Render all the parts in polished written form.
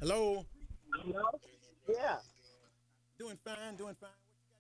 Hello. You know? Yeah. Doing fine. Doing fine.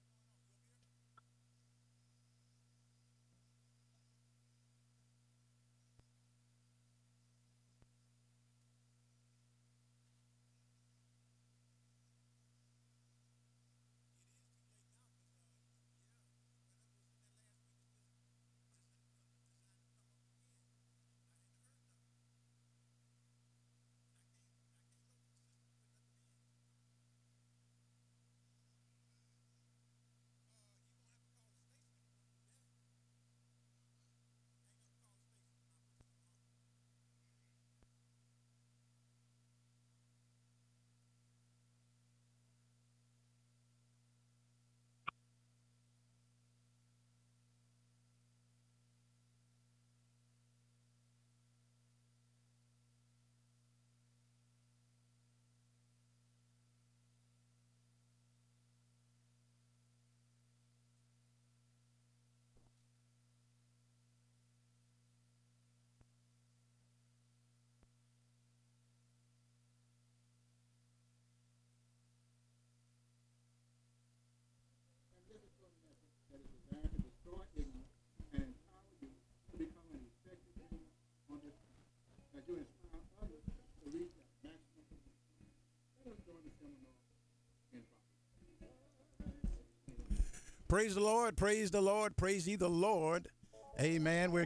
Praise the Lord. Praise the Lord. Praise ye the Lord. Amen. We're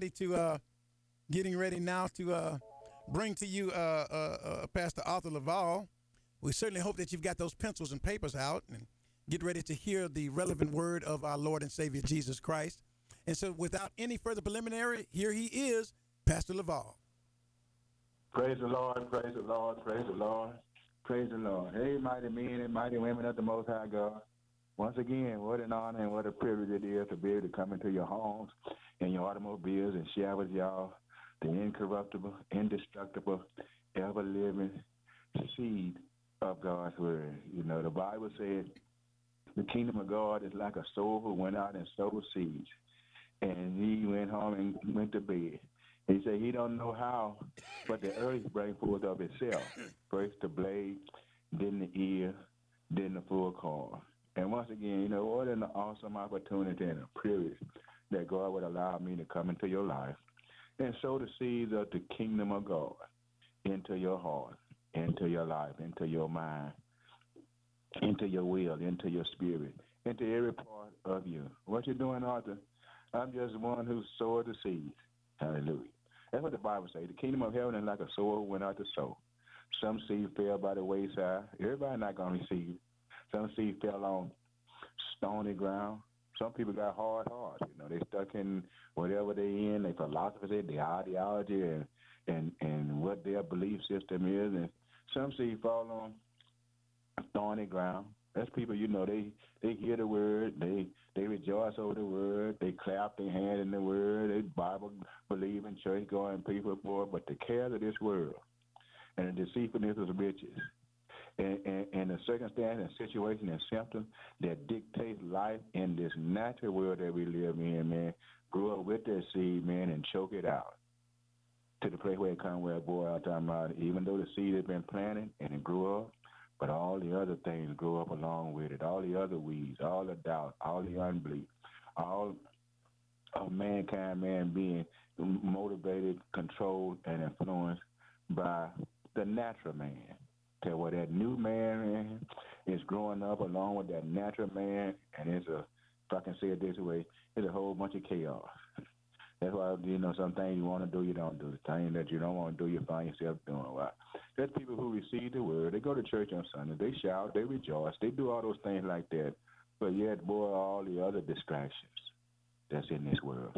getting ready now to bring to you Pastor Arthur Laval. We certainly hope that you've got those pencils and papers out and get ready to hear the relevant word of our Lord and Savior Jesus Christ. And so, without any further preliminary, here he is, Pastor Laval. Praise the Lord, praise the Lord, praise the Lord, praise the Lord. Hey, mighty men and mighty women of the Most High God. Once again, what an honor and what a privilege it is to be able to come into your homes and your automobiles and share with y'all the incorruptible, indestructible, ever living seed of God's word. You know, the Bible said the kingdom of God is like a sower who went out and sowed seeds. And he went home and went to bed. He said he don't know how, but the earth bring forth of itself. First the blade, then the ear, then the full corn. And once again, you know, what an awesome opportunity and a privilege that God would allow me to come into your life and sow the seeds of the kingdom of God into your heart, into your life, into your mind, into your will, into your spirit, into every part of you. What you're doing, Arthur? I'm just one who sowed the seed. Hallelujah. That's what the Bible says. The kingdom of heaven is like a sower who went out to sow. Some seed fell by the wayside. Everybody not going to receive. Some seed fell on stony ground. Some people got hard hearts. You know, they stuck in whatever they in, their philosophy, their ideology, and what their belief system is. And some seed fall on thorny ground. That's people, you know, they hear the word, they rejoice over the word, they clap their hand in the word, they Bible believing, church going people for, but the cares of this world and the deceitfulness of riches and the circumstance and situation and symptoms that dictate life in this natural world that we live in, man, grew up with that seed, man, and choke it out to the place where it come where, boy, I'm talking about, even though the seed has been planted and it grew up, but all the other things grew up along with it, all the other weeds, all the doubt, all the unbelief, all of mankind, man, being motivated, controlled, and influenced by the natural man. Okay, where that new man is growing up along with that natural man, and it's a, if I can say it this way, it's a whole bunch of chaos. That's why, you know, some things you want to do, you don't do. The things that you don't want to do, you find yourself doing. Why? There's people who receive the word. They go to church on Sunday. They shout. They rejoice. They do all those things like that. But yet, boy, all the other distractions that's in this world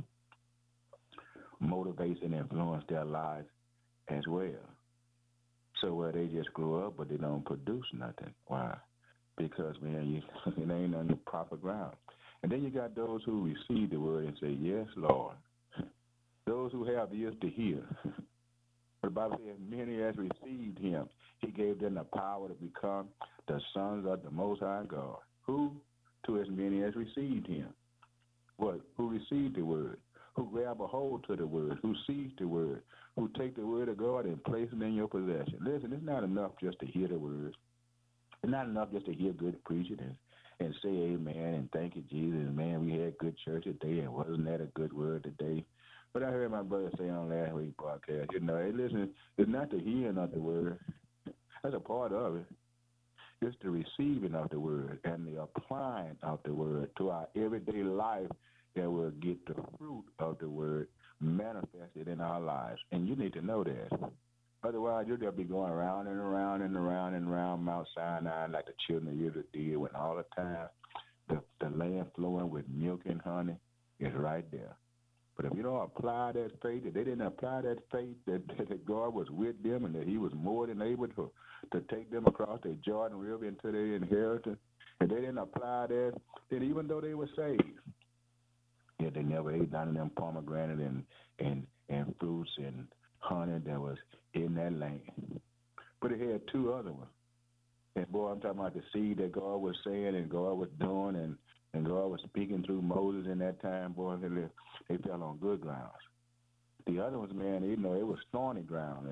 motivates and influence their lives as well. So where they just grow up, but they don't produce nothing. Why? Because, man, it ain't on the proper ground. And then you got those who receive the word and say, yes, Lord. Those who have ears to hear. The Bible says, many as received him, he gave them the power to become the sons of the Most High God. Who? To as many as received him. What? Who received the word? who grab a hold to the word, who sees the word, who take the word of God and place it in your possession. Listen, it's not enough just to hear the words. It's not enough just to hear good preaching and say amen and thank you, Jesus. Man, we had good church today, and wasn't that a good word today? But I heard my brother say on last week's podcast, hey, listen, it's not the hearing of the word. That's a part of it. It's the receiving of the word and the applying of the word to our everyday life that will get the fruit of the word manifested in our lives. And you need to know that. Otherwise, you'll just be going around and around and around and around Mount Sinai like the children of Israel did when all the time the land flowing with milk and honey is right there. But if you don't apply that faith, if they didn't apply that faith that God was with them and that he was more than able to take them across the Jordan River into their inheritance, if they didn't apply that, then even though they were saved, they never ate none of them pomegranate and fruits and honey that was in that land. But it had two other ones. And boy, I'm talking about the seed that God was saying and God was doing and God was speaking through Moses in that time, boy, they fell on good grounds. The other ones, man, it was thorny ground,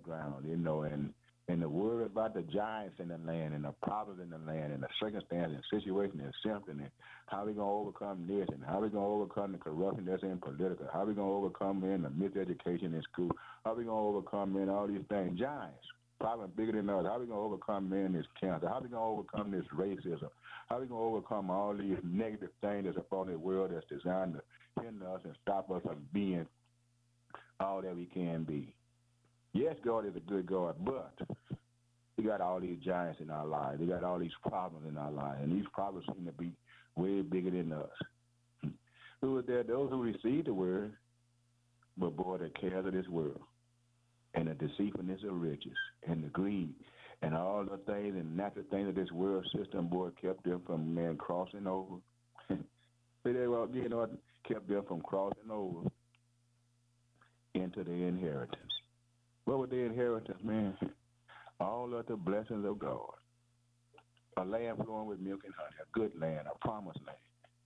and the word about the giants in the land and the problems in the land and the circumstance and situation and symptom and how we going to overcome this and how we going to overcome the corruption that's in political, how we going to overcome in the miseducation in school, how we going to overcome in all these things, giants. Problem bigger than us. How we going to overcome men this cancer? How we going to overcome this racism? How we going to overcome all these negative things that's upon the world that's designed to hinder us and stop us from being all that we can be? Yes, God is a good God, but we got all these giants in our lives. We got all these problems in our lives, and these problems seem to be way bigger than us. Who is there? Those who receive the word, but boy, the cares of this world and the deceitfulness of riches and the greed and all the things and natural things of this world system, boy, kept them from man crossing over. Kept them from crossing over into their inheritance. What was their inheritance, man? All of the blessings of God. A land flowing with milk and honey, a good land, a promised land.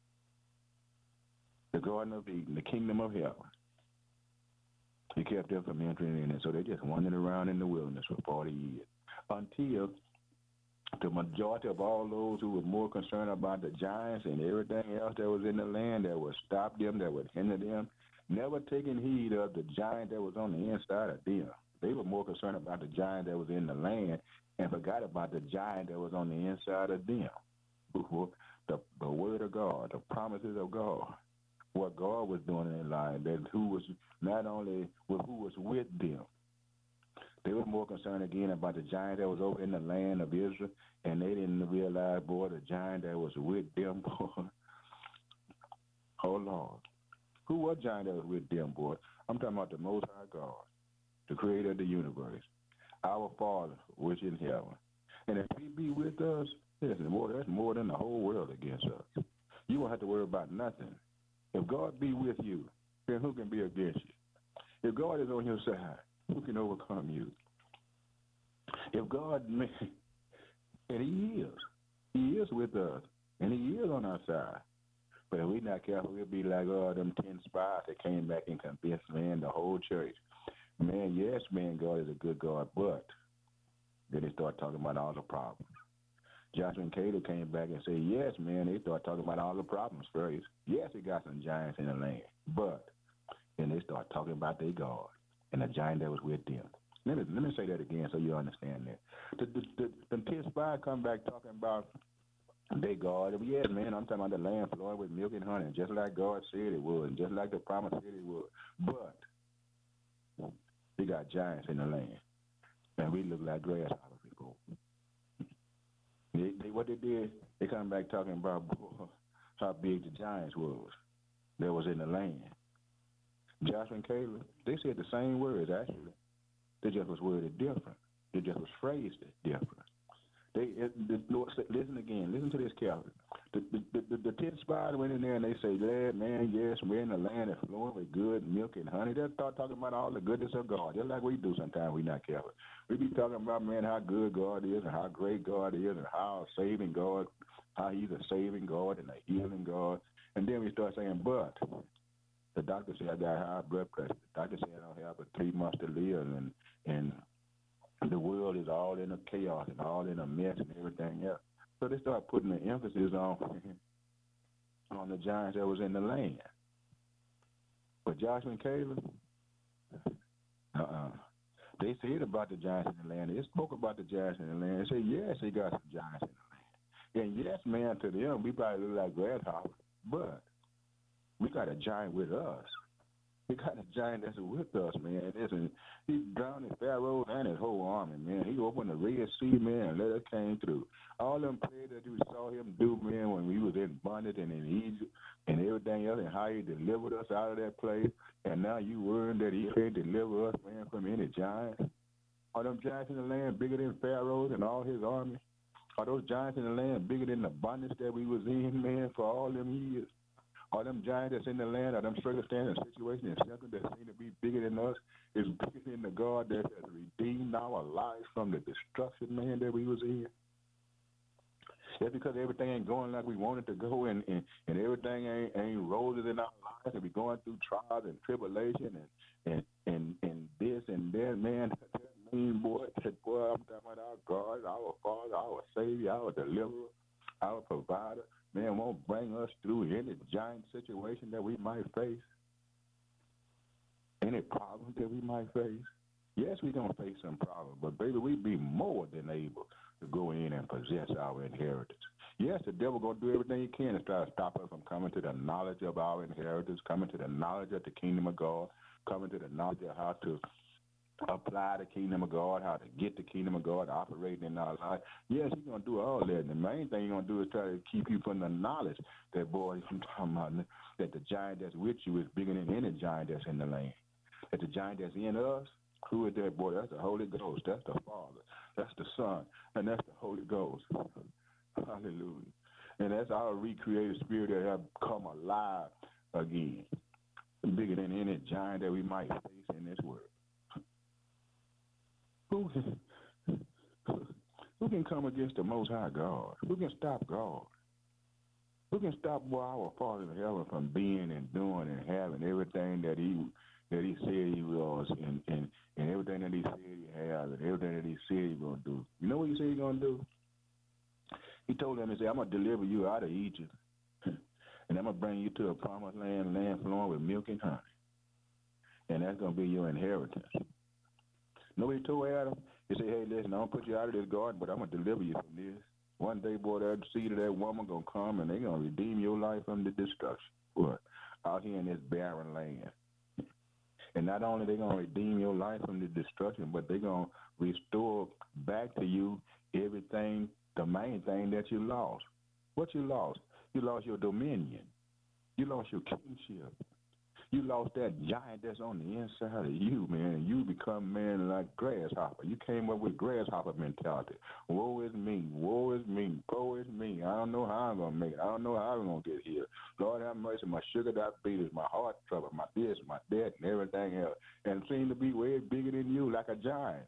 The Garden of Eden, the kingdom of heaven. He kept them from entering in, and so they just wandered around in the wilderness for 40 years until the majority of all those who were more concerned about the giants and everything else that was in the land that would stop them, that would hinder them, never taking heed of the giant that was on the inside of them. They were more concerned about the giant that was in the land and forgot about the giant that was on the inside of them. The word of God, the promises of God, what God was doing in their life, that who was not only who was with them. They were more concerned again about the giant that was over in the land of Israel, and they didn't realize, boy, the giant that was with them, boy. Oh, Lord. Who was giant that was with them, boy? I'm talking about the Most High God, the creator of the universe, our Father, which in heaven. And if he be with us, listen, boy, that's more than the whole world against us. You won't have to worry about nothing. If God be with you, then who can be against you? If God is on your side, who can overcome you? If God, and he is with us, and he is on our side. But if we're not careful, we'll be like them 10 spies that came back and convinced, man, the whole church. Man, yes, man, God is a good God, but then they start talking about all the problems. Joshua and Caleb came back and said, yes, man, they start talking about all the problems first. Yes, they got some giants in the land, but then they start talking about their God and the giant that was with them. Let me say that again so you understand that. The 10 spies come back talking about their God. Yes, man, I'm talking about the land flowing with milk and honey, just like God said it would, just like the promise said it would. But we got giants in the land, and we look like grasshoppers before. What they did, they come back talking about how big the giants was that was in the land. Joshua and Caleb, they said the same words, actually. They just was worded different. They just was phrased different. Listen again. Listen to this carefully. The 10 spies went in there and they say, man, yes, we're in the land that's flowing with good milk and honey. They start talking about all the goodness of God, just like we do sometimes. We're not careful. We be talking about, man, how good God is and how great God is and how saving God, how he's a saving God and a healing God. And then we start saying, but The doctor said I got high blood pressure. The doctor said I don't have but 3 months to live, and the world is all in a chaos and all in a mess and everything else. So they start putting the emphasis on on the giants that was in the land. But Joshua and Caleb, uh-uh. They said about the giants in the land. They spoke about the giants in the land. They said, yes, they got some giants in the land. And yes, man, to them, we probably look like grasshoppers, but we got a giant with us. We got a giant that's with us, man. Listen, he drowned his Pharaoh and his whole army, man. He opened the Red Sea, man, and let us came through. All them plays that you saw him do, man, when we was in bondage and in Egypt and everything else, and how he delivered us out of that place, and now you worrying that he can't deliver us, man, from any giant. Are them giants in the land bigger than Pharaoh and all his army? Are those giants in the land bigger than the bondage that we was in, man, for all them years? Are them giants that's in the land, are them circumstances and situations and something that seem to be bigger than us, is bigger than the God that has redeemed our lives from the destruction, man, that we was in? That's because everything ain't going like we want it to go, and everything ain't roses in our lives, and we going through trials and tribulation and this and that, man. That mean, boy, I'm talking about our God, our Father, our Savior, our Deliverer, our Provider. Man, won't bring us through any giant situation that we might face, any problems that we might face. Yes, we're going to face some problems, but, baby, we be more than able to go in and possess our inheritance. Yes, the devil going to do everything he can to try to stop us from coming to the knowledge of our inheritance, coming to the knowledge of the kingdom of God, coming to the knowledge of how to apply the kingdom of God, how to get the kingdom of God operating in our life. Yes, he's going to do all that. And the main thing he's going to do is try to keep you from the knowledge that, boy, I'm talking about, that the giant that's with you is bigger than any giant that's in the land. That the giant that's in us, who is that, boy? That's the Holy Ghost. That's the Father. That's the Son. And that's the Holy Ghost. Hallelujah. And that's our recreated spirit that have come alive again. Bigger than any giant that we might face in this world. Who can come against the Most High God? Who can stop God? Who can stop our Father in heaven from being and doing and having everything that he said he was and everything that he said he has and everything that he said he's going to do? You know what he said he's going to do? He told them, he said, I'm going to deliver you out of Egypt, and I'm going to bring you to a promised land, land flowing with milk and honey. And that's going to be your inheritance. Nobody told Adam, he said, hey, listen, I'm going to put you out of this garden, but I'm going to deliver you from this. One day, boy, that seed of that woman going to come, and they're going to redeem your life from the destruction. What? Out here in this barren land. And not only they going to redeem your life from the destruction, but they're going to restore back to you everything, the main thing that you lost. What you lost? You lost your dominion. You lost your kingship. You lost that giant that's on the inside of you, man, and you become, man, like grasshopper. You came up with grasshopper mentality. Woe is me, woe is me, woe is me. I don't know how I'm going to make it. I don't know how I'm going to get here. Lord have mercy, my sugar diabetes, my heart trouble, my this, my that, and everything else. And it seems to be way bigger than you, like a giant.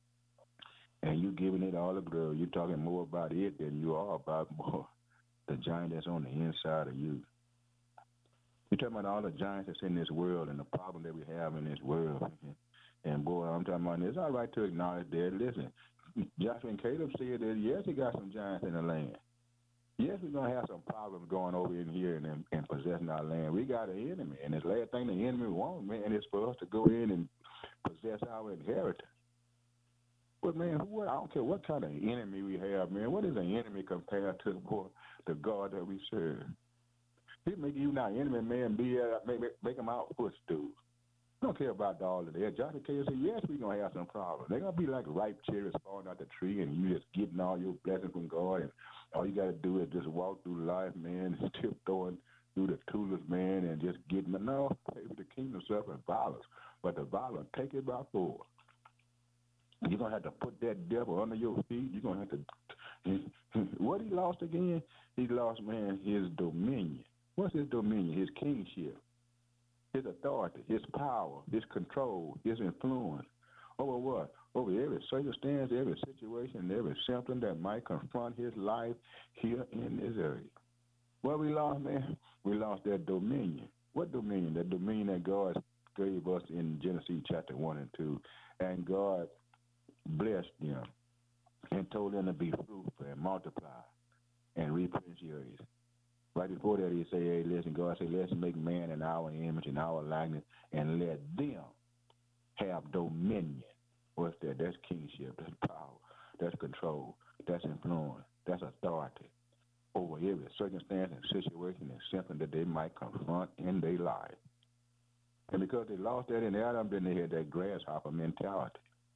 And you giving it all the glory. You're talking more about it than you are about more the giant that's on the inside of you. You're talking about all the giants that's in this world and the problem that we have in this world. And, boy, I'm talking about it's all right to acknowledge that. Listen, Joshua and Caleb said that, yes, he got some giants in the land. Yes, we're going to have some problems going over in here and possessing our land. We got an enemy, and this last thing the enemy wants, man, is for us to go in and possess our inheritance. But, man, I don't care what kind of enemy we have, man. What is an enemy compared to, boy, the God that we serve? He make you not enemy, man, make them out footstools. Don't care about all of that. Joshua Caleb said, yes, we're going to have some problems. They're going to be like ripe cherries falling out the tree, and you just getting all your blessings from God, and all you got to do is just walk through life, man, tiptoeing through the tulips, man, and just getting enough. Maybe the kingdom suffers violence, but the violence take it by force. You're going to have to put that devil under your feet. You're going to have to – what he lost again? He lost, man, his dominion. What's his dominion? His kingship, his authority, his power, his control, his influence over what? Over every circumstance, every situation, every symptom that might confront his life here in this area. What we lost, man? We lost that dominion. What dominion? The dominion that God gave us in Genesis chapter 1 and 2. And God blessed them and told them to be fruitful and multiply and replenish the earth. Right before that, he said, hey, listen, God said, let's make man in our image and our likeness and let them have dominion. What's that? That's kingship. That's power. That's control. That's influence. That's authority over every circumstance and situation and something that they might confront in their life. And because they lost that in Adam, then they had that grasshopper mentality.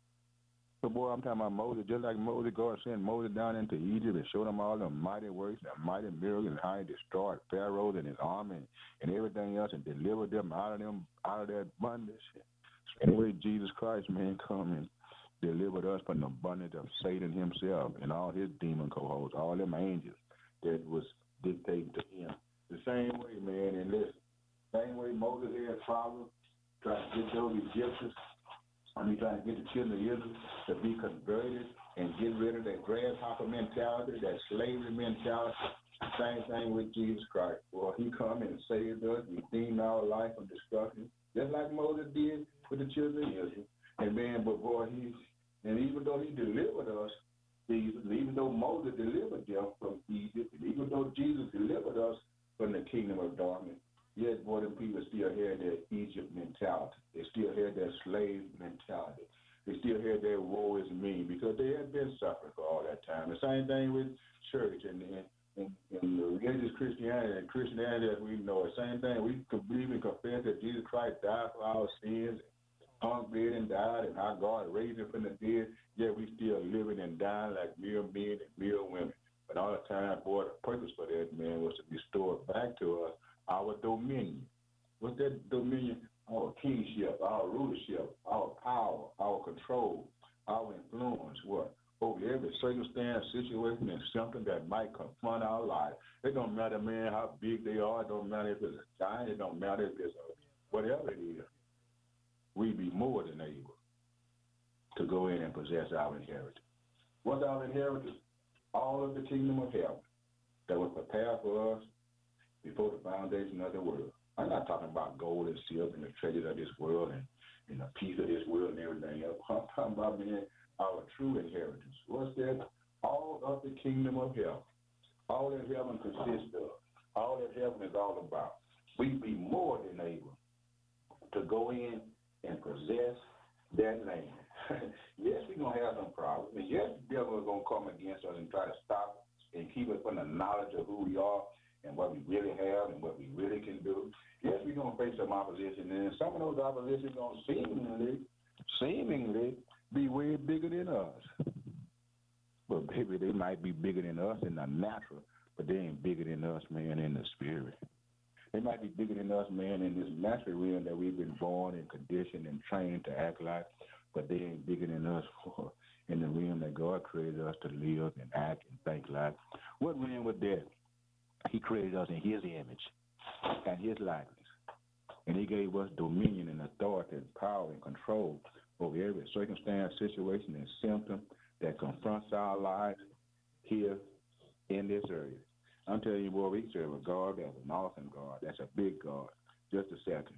So, boy, I'm talking about Moses. Just like Moses, God sent Moses down into Egypt and showed him all the mighty works and mighty miracles and how he destroyed Pharaoh and his army and everything else and delivered them out of that bondage. Anyway, Jesus Christ, man, come and delivered us from the bondage of Satan himself and all his demon cohorts, all them angels that was dictating to him. The same way, man, and listen, same way Moses had problems trying to get those Egyptians, trying to get the children of Israel to be converted and get rid of that grasshopper mentality, that slavery mentality. Same thing with Jesus Christ. Well, he come and saved us, redeemed our life from destruction, just like Moses did with the children of Israel. And man, but boy, and even though he delivered us, even though Moses delivered them from Egypt, and even though Jesus delivered us from the kingdom of darkness, yet more than people still had that Egypt mentality. They still had that slave mentality. They still had that woe is me because they had been suffering for all that time. The same thing with church and the religious Christianity and Christianity as we know it. Same thing. We could believe and confess that Jesus Christ died for our sins, hung, bled, and died, and how God raised him from the dead, yet we still living and dying like mere men and mere women. But all the time, boy, the purpose for that, man, was to restore back to us our dominion. What's that dominion? Our kingship, our rulership, our power, our control, our influence, what? Over every circumstance, situation, and something that might confront our life. It don't matter, man, how big they are. It don't matter if it's a giant. It don't matter if it's whatever it is. We be more than able to go in and possess our inheritance. What's our inheritance? All of the kingdom of heaven that was prepared for us before the foundation of the world. I'm not talking about gold and silver and the treasures of this world and a piece of this world and everything else. I'm talking about, man, our true inheritance. What's that? All of the kingdom of heaven. All that heaven consists of. All that heaven is all about. We be more than able to go in and possess that land. Yes, we're going to have some problems. And yes, the devil is going to come against us and try to stop and keep us from the knowledge of who we are and what we really have and what we really can do. Yes, we're going to face some opposition, and some of those oppositions are going to seemingly be way bigger than us. But maybe they might be bigger than us in the natural, but they ain't bigger than us, man, in the spirit. They might be bigger than us, man, in this natural realm that we've been born and conditioned and trained to act like, but they ain't bigger than us in the realm that God created us to live and act and think like. What realm was that? He created us in his image and his likeness. And he gave us dominion and authority and power and control over every circumstance, situation, and symptom that confronts our lives here in this earth. I'm telling you, boy, we serve a God that's an awesome God. That's a big God. Just a second.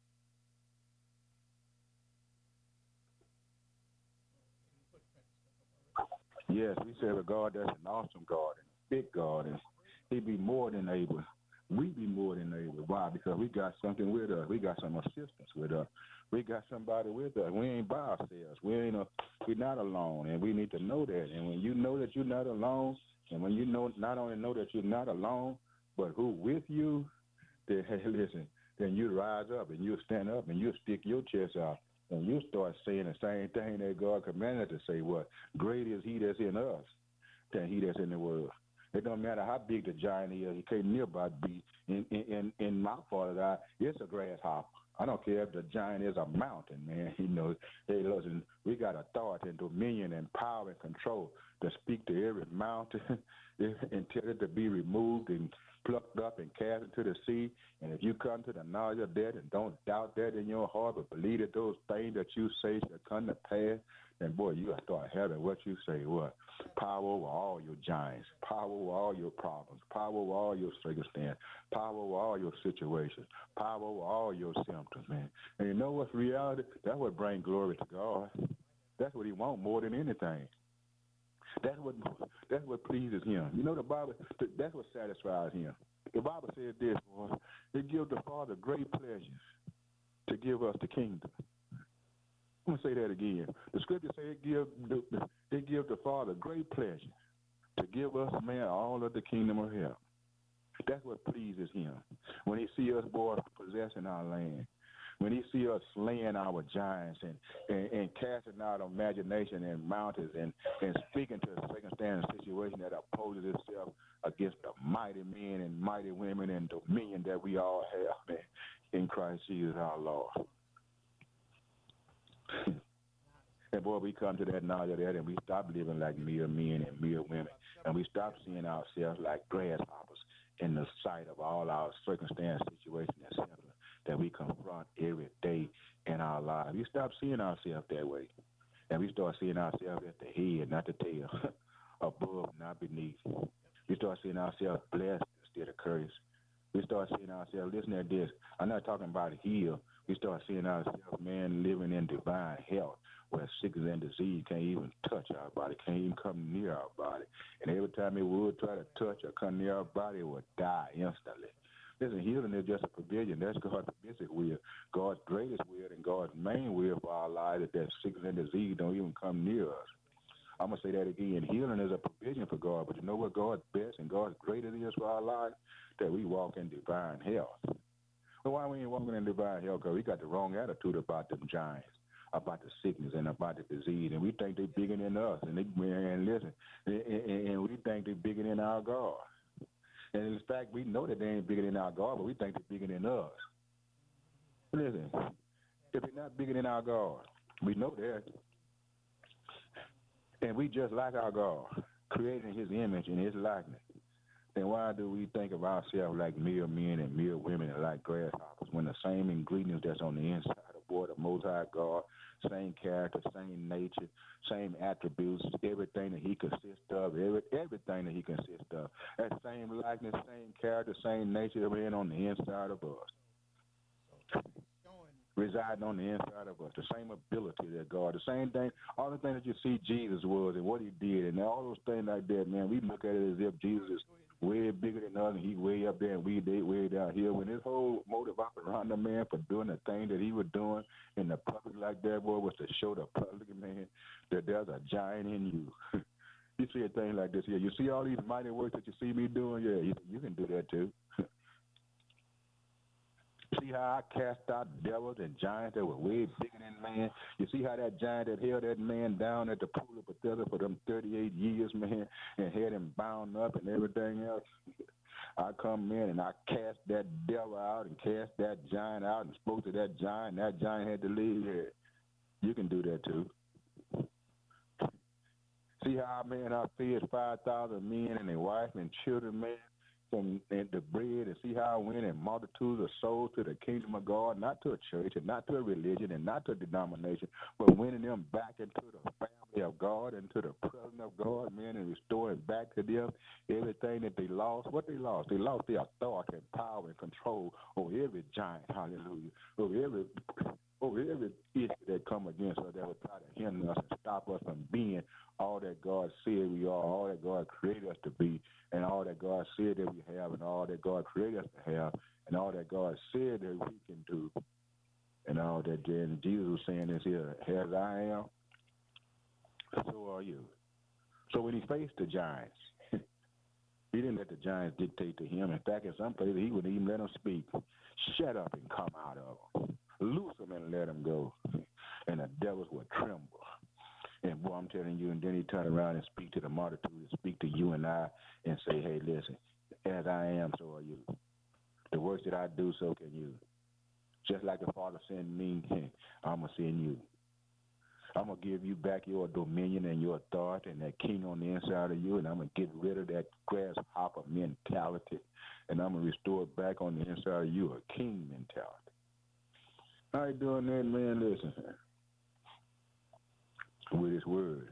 Yes, we serve a God that's an awesome God and a big God, and he be more than able. We be more than able. Why? Because we got something with us. We got some assistance with us. We got somebody with us. We ain't by ourselves. We're not alone, and we need to know that. And when you know that you're not alone, and when you know not only know that you're not alone, but who with you, then hey, listen, then you rise up and you stand up and you stick your chest out and you start saying the same thing that God commanded to say. What? Great is he that's in us than he that's in the world. It don't matter how big the giant is. He can't nearby be. In my part of that, it's a grasshopper. I don't care if the giant is a mountain, man. Hey, listen, we got authority and dominion and power and control to speak to every mountain and tell it to be removed and plucked up and cast into the sea. And if you come to the knowledge of that and don't doubt that in your heart, but believe that those things that you say shall come to pass, And boy, you gotta start having what you say, what? Power over all your giants, power over all your problems, power over all your circumstances, power over all your situations, power over all your symptoms, man. And you know what's reality? That's what brings glory to God. That's what he wants more than anything. That's what that's what pleases him. You know the Bible. That's what satisfies him. The Bible says this, boy. It gives the Father great pleasure to give us the kingdom. I'm gonna say that again. The scripture says it gives the Father great pleasure to give us, man, all of the kingdom of heaven. That's what pleases him. When he see us, boy, possessing our land, when he see us slaying our giants and casting out imagination and mountains and speaking to a circumstance and situation that opposes itself against the mighty men and mighty women and dominion that we all have, man, in Christ Jesus our Lord. And boy, we come to that knowledge of that, and we stop living like mere men and mere women, and we stop seeing ourselves like grasshoppers in the sight of all our circumstance, situation, and symptoms that we confront every day in our lives. We stop seeing ourselves that way, and we start seeing ourselves as the head, not the tail, above, not beneath. We start seeing ourselves blessed instead of cursed. We start seeing ourselves, listen at this, I'm not talking about heal. We start seeing ourselves, man, living in divine health, where sickness and disease can't even touch our body, can't even come near our body. And every time it would try to touch or come near our body, it would die instantly. Listen, healing is just a provision. That's God's basic will, God's greatest will, and God's main will for our lives, that sickness and disease don't even come near us. I'm going to say that again. Healing is a provision for God, but you know what God's best and God's greatest is for our lives? That we walk in divine health. Well, why we ain't walking in divine health? Because we got the wrong attitude about them giants, about the sickness and about the disease, and we think they're bigger than us. And listen, and we think they're bigger than our God. And in fact, we know that they ain't bigger than our God, but we think they're bigger than us. Listen, if they're not bigger than our God, we know that. And we just like our God, created in his image and his likeness. Then why do we think of ourselves like mere men and mere women and like grasshoppers when the same ingredients that's on the inside of boy, the Most High God, same character, same nature, same attributes, everything that he consists of, everything that he consists of, that same likeness, same character, same nature that we're in on the inside of us, residing on the inside of us, the same ability that God, the same thing, all the things that you see Jesus was and what he did and all those things like that, man, we look at it as if Jesus is way bigger than us, and he way up there, and we way down here. When his whole motive operandi, man, for doing the thing that he was doing in the public like that, boy, was to show the public, man, that there's a giant in you. You see a thing like this here. You see all these mighty works that you see me doing? Yeah, you can do that too. See how I cast out devils and giants that were way bigger than man? You see how that giant that held that man down at the pool of Bethesda for them 38 years, man, and had him bound up and everything else? I come in and I cast that devil out and cast that giant out and spoke to that giant, and that giant had to leave here. You can do that too. See how, man, I fed 5,000 men and their wife and children, man, from the bread, and see how I went and multitudes of souls to the kingdom of God, not to a church and not to a religion and not to a denomination, but winning them back into the family of God and to the presence of God, man, and restoring back to them everything that they lost. What they lost? They lost their authority and power and control over every giant, hallelujah, over every issue that come against us that would try to hinder us and stop us from being all that God said we are, all that God created us to be, and all that God said that we have, and all that God created us to have, and all that God said that we can do, and all that. And Jesus was saying this here, as I am, so are you. So when he faced the giants, he didn't let the giants dictate to him. In fact, in some places, he wouldn't even let them speak. Shut up and come out of them. Loose them and let them go. And the devils would tremble. And boy, I'm telling you, and then he turned around and speak to the multitude and speak to you and I and say, hey, listen, as I am, so are you. The works that I do, so can you. Just like the Father sent me, I'm going to send you. I'm going to give you back your dominion and your authority and that king on the inside of you, and I'm going to get rid of that grasshopper mentality, and I'm going to restore it back on the inside of you, a king mentality. How you doing that, man? Listen. with his word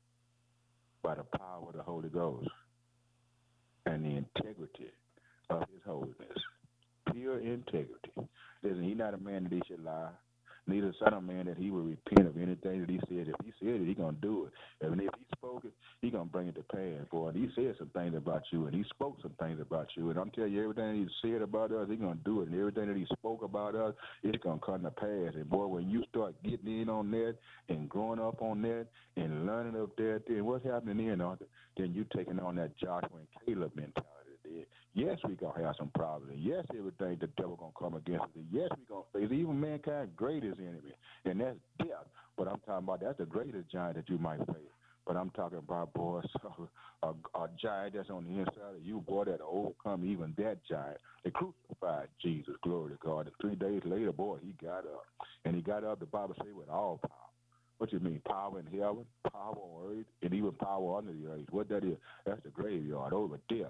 by the power of the Holy Ghost and the integrity of his holiness. Pure integrity. Listen, he's not a man that he should lie. Neither son of man that he will repent of anything that he said. If he said it, he's going to do it. And if he spoke it, he's going to bring it to pass, boy. And he said some things about you, and he spoke some things about you. And I'm telling you, everything he said about us, he's going to do it. And everything that he spoke about us, it's going to come to pass. And, boy, when you start getting in on that and growing up on that and learning of that, then what's happening then, Arthur? Then you taking on that Joshua and Caleb mentality. Yes, we gonna have some problems. Yes, everything the devil gonna come against us. Yes, we gonna face even mankind's greatest enemy, and that's death. But I'm talking about that's the greatest giant that you might face. But I'm talking about, boys, a giant that's on the inside of you, boy, that overcome even that giant. They crucified Jesus, glory to God. And 3 days later, boy, he got up, and he got up. The Bible says with all power. What you mean, power in heaven, power on earth, and even power under the earth? What that is? That's the graveyard over death.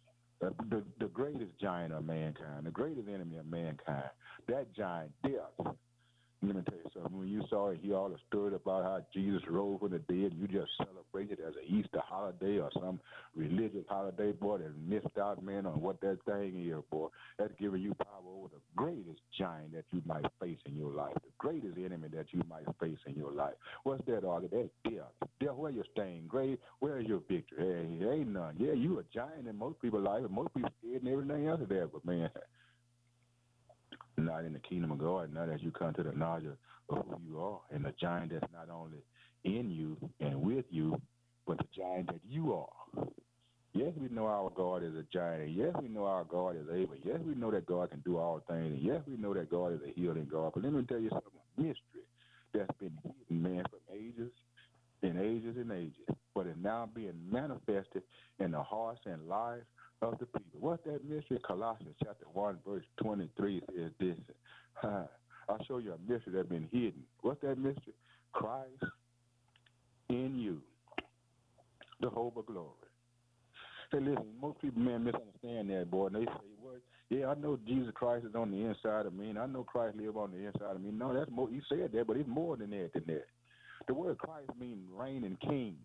The greatest giant of mankind, the greatest enemy of mankind, that giant, death. Let me tell you something. When you saw it, he all stirred about how Jesus rose from the dead, you just celebrated as an Easter holiday or some religious holiday, boy, that missed out, man, on what that thing is, boy. That's giving you power over the greatest giant that you might face in your life, the greatest enemy that you might face in your life. What's that, August? That's death. Death, where your stain? Grave, where is your victory? Hey, ain't none. Yeah, you a giant in most people's life, and most people scared and everything else is there, but, man, not in the kingdom of God, not as you come to the knowledge of who you are, and the giant that's not only in you and with you, but the giant that you are. Yes, we know our God is a giant. Yes, we know our God is able. Yes, we know that God can do all things. And yes, we know that God is a healing God. But let me tell you something, a mystery that's been hidden, man, from ages and ages and ages, but is now being manifested in the hearts and lives of the people. What's that mystery? Colossians chapter 1, verse 23 says this. I'll show you a mystery that's been hidden. What's that mystery? Christ in you, the hope of glory. Hey, listen, most people, man, misunderstand that, boy. And they say, well, yeah, I know Jesus Christ is on the inside of me, and I know Christ lives on the inside of me. No, that's more. He said that, but it's more than that. The word Christ means reign and king.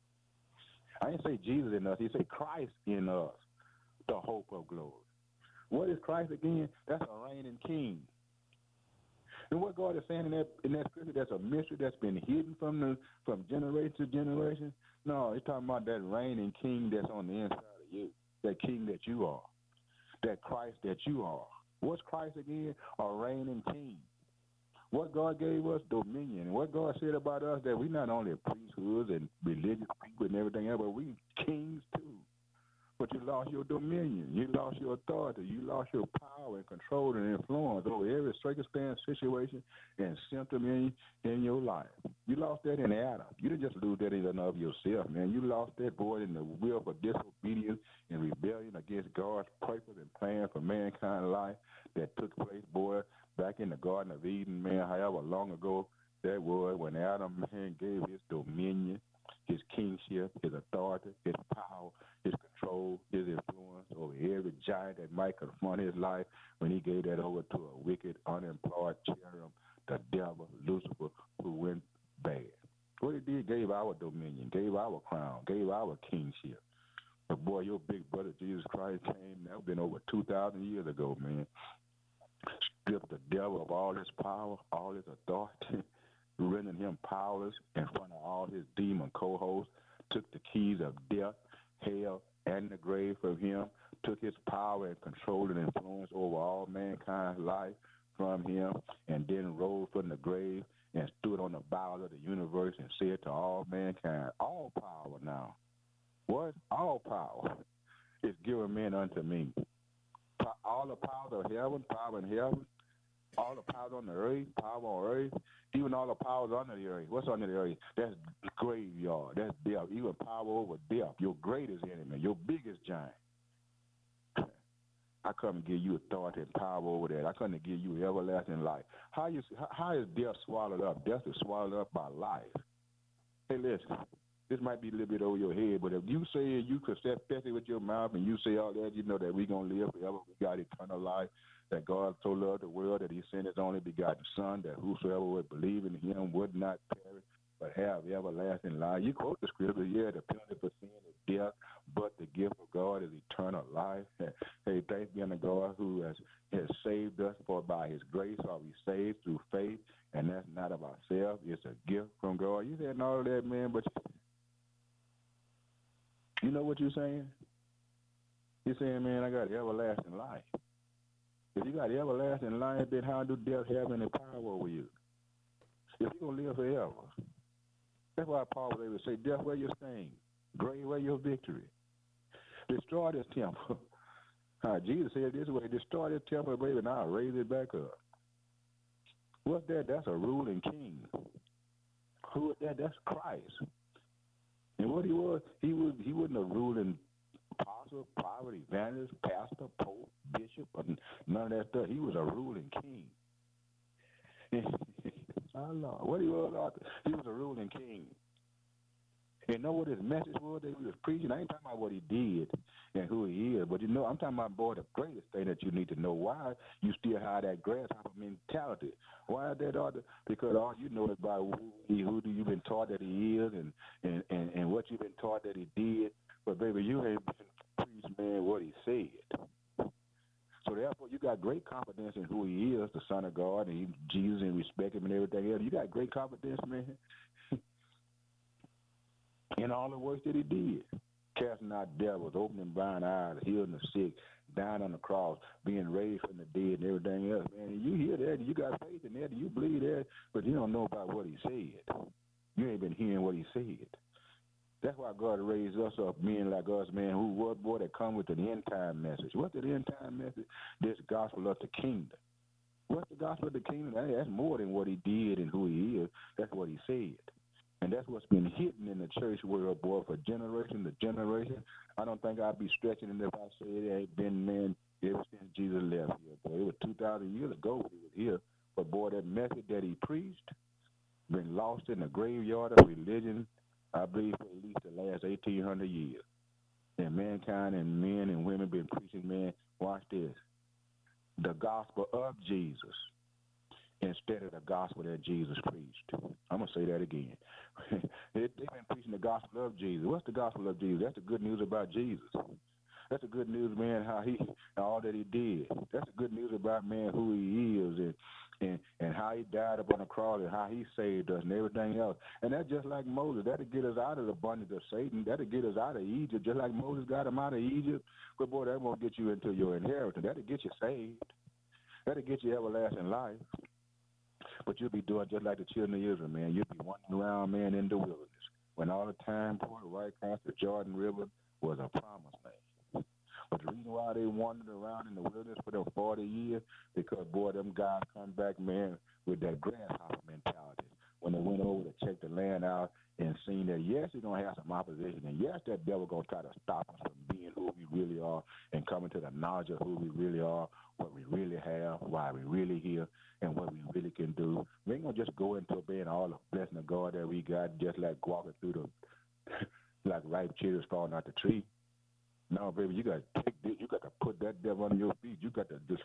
I didn't say Jesus in us. He said Christ in us, the hope of glory. What is Christ again? That's a reigning king. And what God is saying in that scripture, that's a mystery that's been hidden from generation to generation. No, he's talking about that reigning king that's on the inside of you, that king that you are, that Christ that you are. What's Christ again? A reigning king. What God gave us, dominion. What God said about us, that we not only priesthoods and religious people and everything else, but we kings too. But you lost your dominion. You lost your authority. You lost your power and control and influence over every circumstance, situation, and symptom in your life. You lost that in Adam. You didn't just lose that in and of yourself, man. You lost that, boy, in the will for disobedience and rebellion against God's purpose and plan for mankind's life that took place, boy, back in the Garden of Eden, man, however long ago that was, when Adam, man, gave his dominion, his kingship, his authority, his power, his control, his influence over every giant that might confront his life, when he gave that over to a wicked, unemployed cherub, the devil, Lucifer, who went bad. What he did, gave our dominion, gave our crown, gave our kingship. But boy, your big brother Jesus Christ came, that been over 2,000 years ago, man. Stripped the devil of all his power, all his authority, rendering him powerless in front of all his demon co-hosts, took the keys of death, hell, and the grave from him, took his power and control and influence over all mankind's life from him, and then rose from the grave and stood on the bowels of the universe and said to all mankind, all power now, what? All power is given men unto me. All the powers of heaven, power in heaven, all the powers on the earth, power on earth, even all the powers under the earth. What's under the earth? That's the graveyard. That's death. Even power over death, your greatest enemy, your biggest giant. I come to give you authority and power over that. I come to give you everlasting life. How is death swallowed up? Death is swallowed up by life. Hey, listen. This might be a little bit over your head, but if you say you confess it with your mouth and you say all that, you know that we're going to live forever. We got eternal life, that God so loved the world that he sent his only begotten son, that whosoever would believe in him would not perish, but have everlasting life. You quote the scripture, yeah, the penalty for sin is death, but the gift of God is eternal life. Hey, thanks be unto God who has saved us, for by his grace are we saved through faith, and that's not of ourselves. It's a gift from God. You said all of that, man, but you know what you're saying? You're saying, man, I got everlasting life. If you got everlasting life, then how do death have any power over you? If you're going to live forever. That's why Paul was able to say, death, where your sting? Grave, where your victory? Destroy this temple. Jesus said this way, destroy this temple, baby, and I'll raise it back up. What's that? That's a ruling king. Who is that? That's Christ. And what he wasn't a ruling apostle, prophet, evangelist, pastor, pope, bishop, or none of that stuff. He was a ruling king. Our Lord. What he was a ruling king. And know what his message was that he was preaching? I ain't talking about what he did and who he is, but I'm talking about, boy, the greatest thing that you need to know. Why you still have that grasshopper mentality? Why is that? Because all you know is about who you've been taught that he is and what you've been taught that he did. But, baby, you ain't been preached, man, what he said. So, therefore, you got great confidence in who he is, the Son of God, and Jesus, and respect him and everything else. You got great confidence, man, in all the works that he did. Casting out devils, opening blind eyes, healing the sick, dying on the cross, being raised from the dead, and everything else, man. You hear that, you got faith in that, you believe that, but you don't know about what he said. You ain't been hearing what he said. That's why God raised us up, men like us, man, who what boy that come with an end time message. What's the end time message? This gospel of the kingdom. What's the gospel of the kingdom? That's more than what he did and who he is. That's what he said. And that's what's been hidden in the church world, boy, for generation to generation. I don't think I'd be stretching it if I said it ain't been, man, ever since Jesus left here, boy. It was 2,000 years ago he was here. But, boy, that message that he preached been lost in the graveyard of religion, I believe, for at least the last 1,800 years. And mankind and men and women been preaching, man, watch this, the gospel of Jesus instead of the gospel that Jesus preached. I'm going to say that again. They've been preaching the gospel of Jesus. What's the gospel of Jesus? That's the good news about Jesus. That's the good news, man, all that he did. That's the good news about, man, who he is and how he died up on the cross and how he saved us and everything else. And that's just like Moses. That'll get us out of the bondage of Satan. That'll get us out of Egypt, just like Moses got him out of Egypt. But, boy, that won't get you into your inheritance. That'll get you saved. That'll get you everlasting life. But you'll be doing just like the children of Israel, man. You'll be wandering around, man, in the wilderness. When all the time poured right across the Jordan River was a promised land. But the reason why they wandered around in the wilderness for them 40 years, because, boy, them guys come back, man, with that grasshopper mentality. When they went over to check the land out and seen that, yes, you're going to have some opposition, and yes, that devil going to try to stop us from being who we really are and coming to the knowledge of who we really are, what we really have, why we really here, and what we really can do. We ain't going to just go into obeying all the blessing of God that we got, just like walking through the, like ripe cherries falling out the tree. No, baby, you got to take this. You got to put that devil under your feet. You got to just,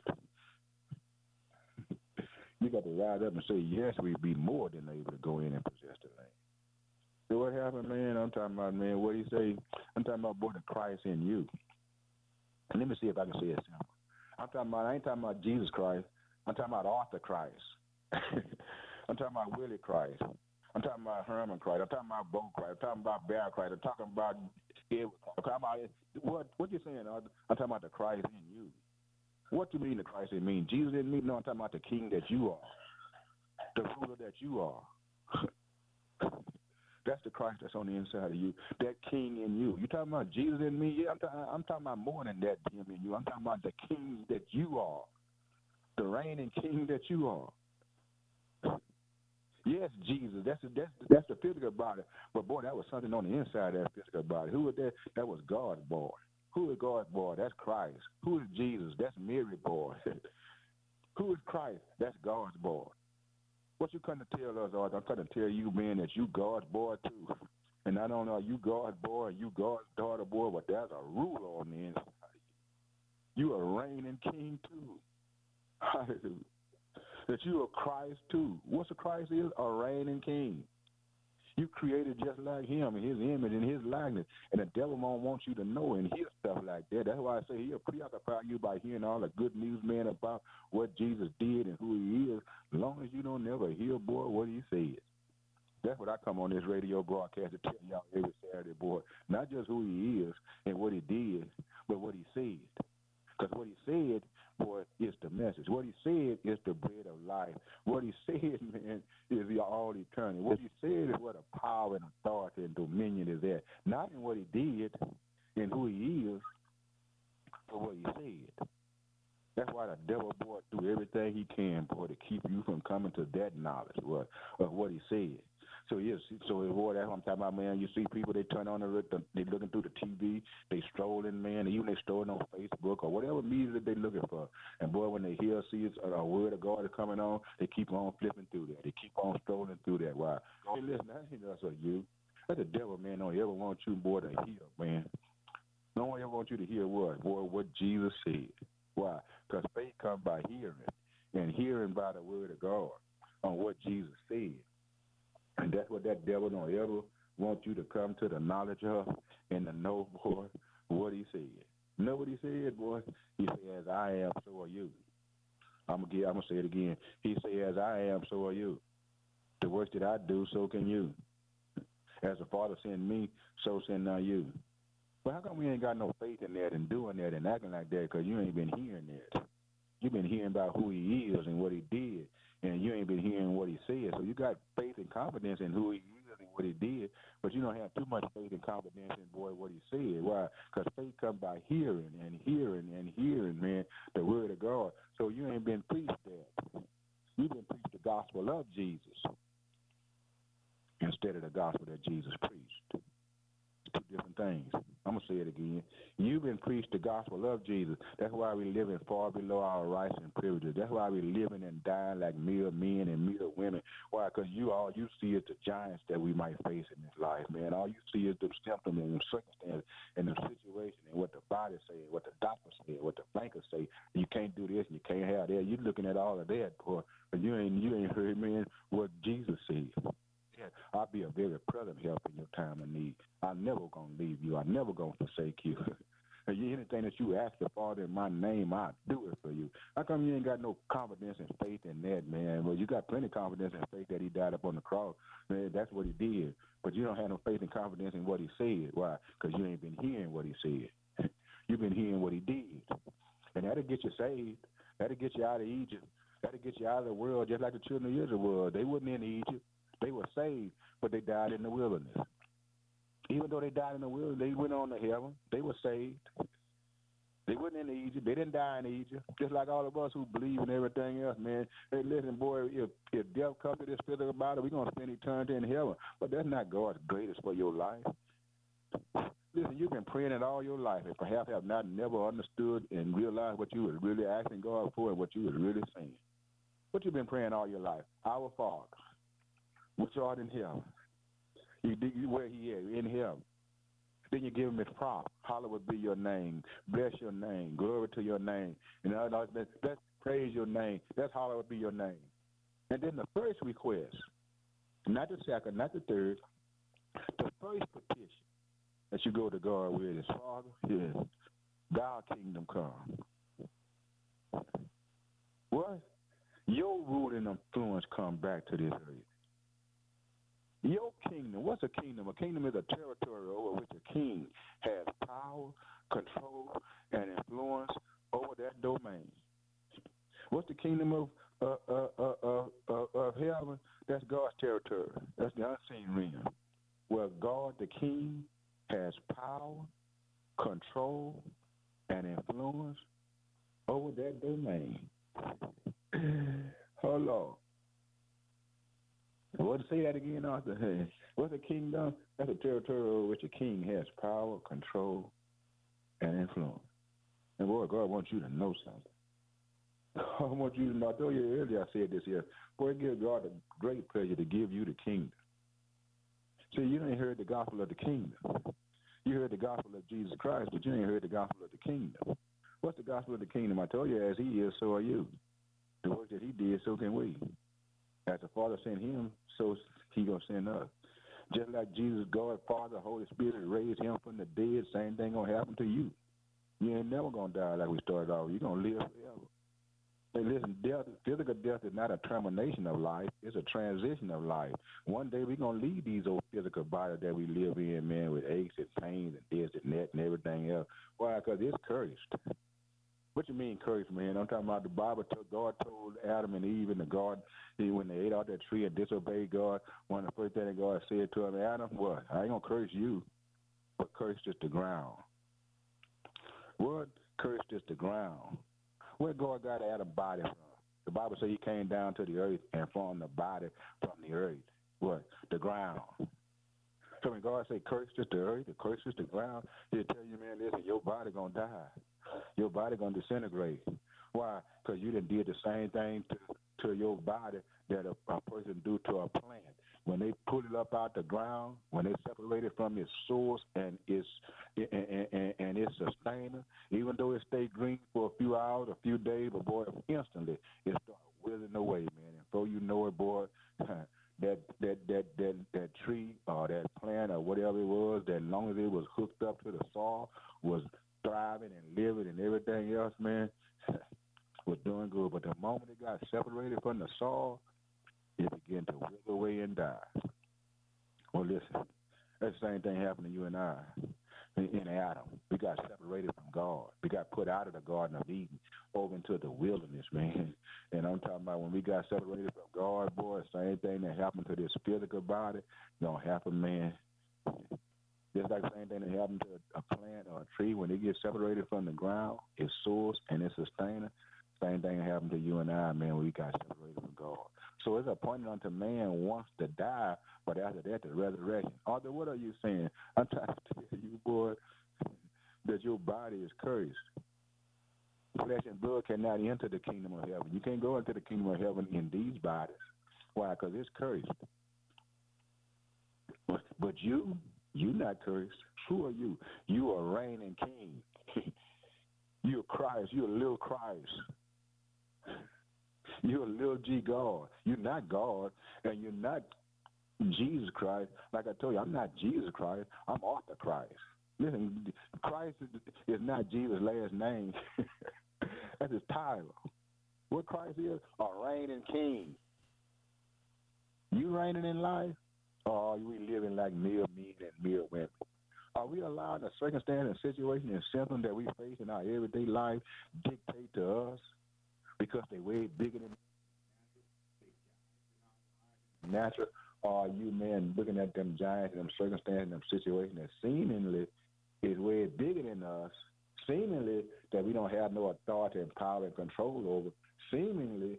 you got to rise up and say, yes, we be more than able to go in and possess the land. So what happened, man? I'm talking about, man, what do you say? I'm talking about, boy, the Christ in you. And let me see if I can say it simple. I ain't talking about Jesus Christ. I'm talking about Arthur Christ. I'm talking about Willie Christ. I'm talking about Herman Christ. I'm talking about Bo Christ. I'm talking about Bear Christ. I'm talking about Edward Christ. I'm talking about what you saying, Arthur? I'm talking about the Christ in you. What do you mean the Christ in me? Jesus in me? No, I'm talking about the king that you are. The ruler that you are. That's the Christ that's on the inside of you. That king in you. You talking about Jesus in me? Yeah, I'm talking about more than that him in you. I'm talking about the king that you are. The reigning king that you are. Yes, Jesus. That's the physical body. But, boy, that was something on the inside of that physical body. Who was that? That was God's boy. Who is God's boy? That's Christ. Who is Jesus? That's Mary's boy. Who is Christ? That's God's boy. What you couldn't tell us, Arthur, I'm trying to tell you, man, that you God's boy, too. And not only are you God's boy and you God's daughter, boy, but there's a ruler on the inside of you. You a reigning king, too. Hallelujah. That you are Christ too. What's a Christ is? A reigning king. You created just like him in his image and his likeness. And the devil won't want you to know and hear stuff like that. That's why I say he'll preoccupy you by hearing all the good news, man, about what Jesus did and who he is, as long as you don't never hear, boy, what he said. That's what I come on this radio broadcast to tell y'all every Saturday, boy. Not just who he is and what he did, but what he said. Because what he said, boy, is the message. What he said is the bread of life. What he said, man, is the all eternity. What he said is where the power and authority and dominion is at. Not in what he did and who he is, but what he said. That's why the devil, boy, do everything he can, boy, to keep you from coming to that knowledge of what he said. So, yes, boy, that's what I'm talking about, man. You see people, they turn on they looking through the TV, they strolling, man, even they strolling on Facebook or whatever media that they looking for. And, boy, when they see a word of God is coming on, they keep on flipping through that. They keep on strolling through that. Why? Hey, listen, that ain't us or you. That's the devil, man, don't ever want you, boy, to hear, man. No one ever wants you to hear what? Boy, what Jesus said. Why? Because faith comes by hearing, and hearing by the word of God on what Jesus said. And that's what that devil don't ever want you to come to the knowledge of and to know, boy, what he said. Know what he said, boy? He said, as I am, so are you. I'm gonna say it again. He said, as I am, so are you. The works that I do, so can you. As the Father sent me, so send now you. But how come we ain't got no faith in that and doing that and acting like that? Because you ain't been hearing that. You've been hearing about who he is and what he did, and you ain't been hearing what he said. So you got faith and confidence in who he is and what he did, but you don't have too much faith and confidence in, boy, what he said. Why? Because faith comes by hearing and hearing and hearing, man, the word of God. So you ain't been preached that. You've been preached the gospel of Jesus instead of the gospel that Jesus preached. Two different things. I'm going to say it again. You've been preached the gospel of Jesus. That's why we're living far below our rights and privileges. That's why we're living and dying like mere men and mere women. Why? Because all you see is the giants that we might face in this life, man. All you see is the symptoms and the circumstances and the situation and what the body say, what the doctor say, what the banker say. You can't do this and you can't have that. You're looking at all of that, boy, but you ain't heard, man, what Jesus said. I'll be a very present help in your time of need. I'm never going to leave you. I'm never going to forsake you. Anything that you ask the Father in my name, I'll do it for you. How come you ain't got no confidence and faith in that, man? Well, you got plenty of confidence and faith that he died up on the cross. Man, that's what he did. But you don't have no faith and confidence in what he said. Why? Because you ain't been hearing what he said. You've been hearing what he did. And that'll get you saved. That'll get you out of Egypt. That'll get you out of the world just like the children of Israel were. They wasn't in Egypt. They were saved, but they died in the wilderness. Even though they died in the wilderness, they went on to heaven. They were saved. They wasn't in Egypt. They didn't die in Egypt. Just like all of us who believe in everything else, man. Hey, listen, boy, if death comes to this physical body, we're going to spend eternity in heaven. But that's not God's greatest for your life. Listen, you've been praying it all your life and perhaps have not never understood and realized what you was really asking God for and what you was really saying. What you've been praying all your life? Our Father, which art in heaven. You where he is, in heaven. Then you give him his prop. Hallowed be your name. Bless your name. Glory to your name. And let's praise your name. That's hallowed be your name. And then the first request, not the second, not the third, the first petition that you go to God with is, Father, yes, thy kingdom come. What? Your rule and influence come back to this earth. Your kingdom, what's a kingdom? A kingdom is a territory over which a king has power, control, and influence over that domain. What's the kingdom of heaven? That's God's territory. That's the unseen realm, where God the King has power, control, and influence over that domain. Hold on. What to say that again, Arthur? What's a kingdom? That's a territory over which a king has power, control, and influence. And boy, God wants you to know something. I want you to know. I told you earlier, I said this here. Boy, it gives God a great pleasure to give you the kingdom. See, you ain't heard the gospel of the kingdom. You heard the gospel of Jesus Christ, but you ain't heard the gospel of the kingdom. What's the gospel of the kingdom? I told you, as he is, so are you. The work that he did, so can we. As the Father sent him, so he going to send us. Just like Jesus, God, Father, Holy Spirit raised him from the dead, same thing gonna happen to you. You ain't never gonna die like we started off. You're gonna live forever. Hey, listen, death, physical death is not a termination of life. It's a transition of life. One day we're going to leave these old physical bodies that we live in, man, with aches and pains and this and that and everything else. Why? Because it's cursed. What you mean cursed, man? I'm talking about the Bible. God told Adam and Eve in the garden when they ate out that tree and disobeyed God, one of the first things that God said to him, Adam, what? I ain't going to curse you, but curse just the ground. What? Curse just the ground. Where God got Adam's body from? The Bible says he came down to the earth and formed the body from the earth. What? The ground. So when God say curse just the earth, the curse just the ground, he'll tell you, man, listen, your body going to die. Your body going to disintegrate. Why? Because you done did the same thing to your body that a person do to a plant. When they pull it up out the ground, when they separate it from its source and its sustainer, even though it stay green for a few hours, a few days, but boy, instantly it starts withering away, man. And before you know it, boy, that tree or that plant or whatever it was, that long as it was hooked up to the soil, was thriving and living and everything else, man, was doing good. But the moment it got separated from the soil, it began to wither away and die. Well, listen, that same thing happened to you and I in Adam. We got separated from God. We got put out of the Garden of Eden over into the wilderness, man. And I'm talking about when we got separated from God, boy, same thing that happened to this physical body gonna happen, man. Just like the same thing that happened to a plant or a tree when it gets separated from the ground, its source and its sustainer. Same thing happened to you and I, man, when we got separated from God. So it's appointed unto man once to die, but after that, the resurrection. Arthur, what are you saying? I'm trying to tell you, boy, that your body is cursed. Flesh and blood cannot enter the kingdom of heaven. You can't go into the kingdom of heaven in these bodies. Why? Because it's cursed. But you not cursed. Who are you? You are reigning king. You're Christ. You're a little Christ. You're a little G God. You're not God, and you're not Jesus Christ. Like I told you, I'm not Jesus Christ. I'm Arthur Christ. Listen, Christ is not Jesus' last name. That's his title. What Christ is? A reigning king. You reigning in life, or are we living like mere men and mere women? Are we allowing the circumstance and situation and symptoms that we face in our everyday life dictate to us because they way bigger than natural? Or are you, man, looking at them giants and them circumstances and them situations that seemingly is way bigger than us, seemingly that we don't have no authority and power and control over, seemingly,